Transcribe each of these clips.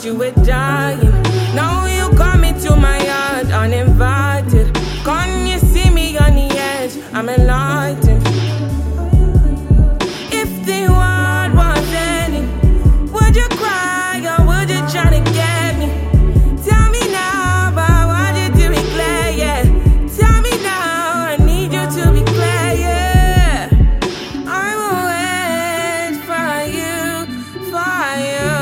thought you were dying. Now you come into my yard uninvited. Can you see me on the edge? I'm enlightened. If the world was ending, would you cry or would you try to get me? Tell me now about what you do in clear, yeah. Tell me now, I need you to be clear, yeah. I will wait for you, for you.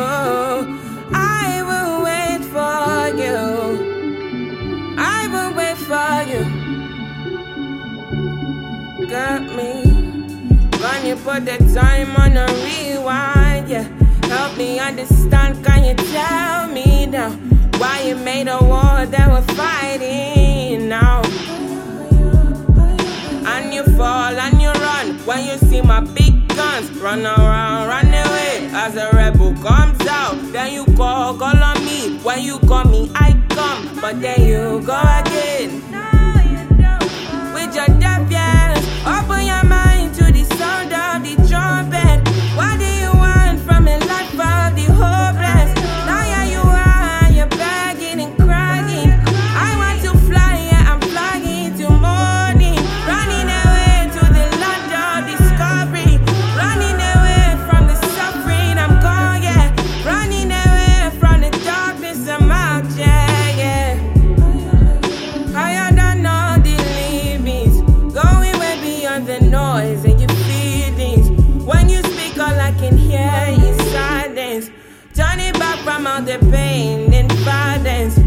I will wait for you. I will wait for you. Got me. Can you put the time on a rewind, yeah? Help me understand, can you tell me now why you made a war that we're fighting now? And you fall and you run when you see my big guns. Run around, run away as a rebel comes out. Then you call on me. When you call me, I come. But then you go again with your defiance. Open your mind to the sound of the trumpet. What do you want from a life of the hopeless? Now here you are, you're begging and crying. I want to fly, yeah, I'm flying to morning. Running away to the land of discovery. Running away from the suffering, I'm gone, yeah. Running away from the darkness, I'm out, yeah. Higher than all the limits, going way beyond the noise and your feelings. When you speak, all I can hear is silence. Turning back from all the pain and violence.